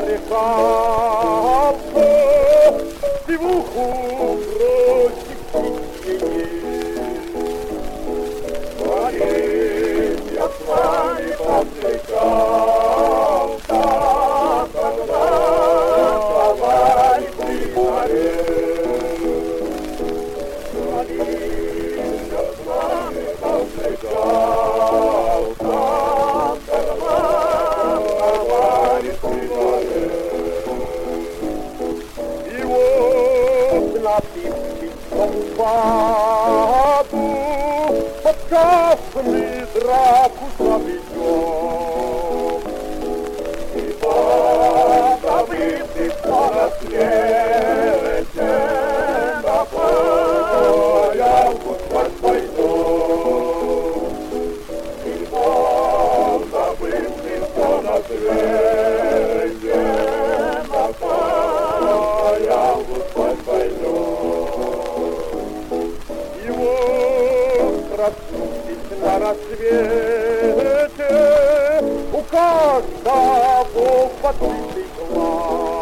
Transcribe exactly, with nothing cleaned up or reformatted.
развлекался, сивуху бросив птичьей. Говорит, я с вами повстречался, когда товарищ при дворе. Говорит, я с вами повстречался, когда товарищ при дворе. И вот напившись саду, под кафами драку заведем. И позабывшись на рассвете, напоя в Москву пойдем. И позабывшись на рассвете, напоя в Москву пойдем. И вот проснувшись на рассвете, у каждого в открытый глаз